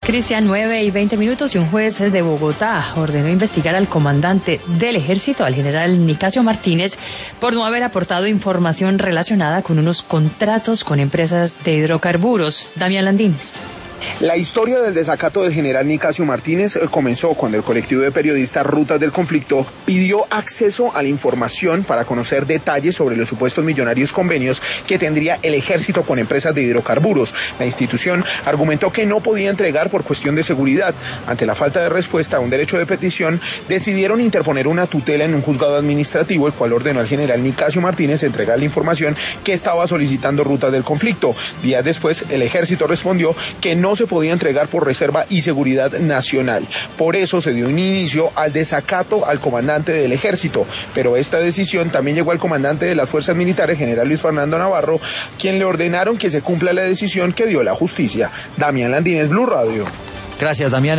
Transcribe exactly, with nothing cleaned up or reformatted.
Cristian, nueve y veinte minutos, y un juez de Bogotá ordenó investigar al comandante del ejército, al general Nicasio Martínez, por no haber aportado información relacionada con unos contratos con empresas de hidrocarburos. Damián Landines. La historia del desacato del general Nicasio Martínez comenzó cuando el colectivo de periodistas Rutas del Conflicto pidió acceso a la información para conocer detalles sobre los supuestos millonarios convenios que tendría el ejército con empresas de hidrocarburos. La institución argumentó que no podía entregar por cuestión de seguridad. Ante la falta de respuesta a un derecho de petición, decidieron interponer una tutela en un juzgado administrativo, el cual ordenó al general Nicasio Martínez entregar la información que estaba solicitando Rutas del Conflicto. Días después, el ejército respondió que no se podía entregar por reserva y seguridad nacional. Por eso se dio un inicio al desacato al comandante del ejército, pero esta decisión también llegó al comandante de las fuerzas militares, general Luis Fernando Navarro, quien le ordenaron que se cumpla la decisión que dio la justicia. Damián Landines, Blue Radio. Gracias, Damián.